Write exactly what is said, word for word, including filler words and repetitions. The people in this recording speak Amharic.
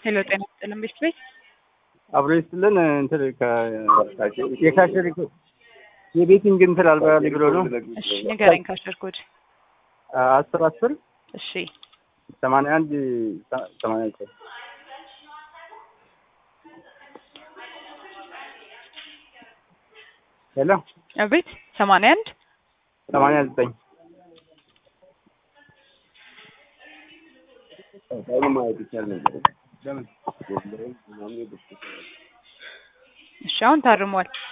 ሄሎ ጤና ይስጥልን ቤት ቤት አብሮ ይስጥልን እንትን የካሸር የቤቲንግ እንትን አልባሌ ብሎ ነው። እሺ ንገረኝ። ካሸር ኮድ አስር አስር እሺ ሰማንያ አንድ ሰማንያ ዘጠኝ ሄሎ አቤት ሰማንያ አንድ ሰማንያ ዘጠኝ እሺ አሁን ታርሟል።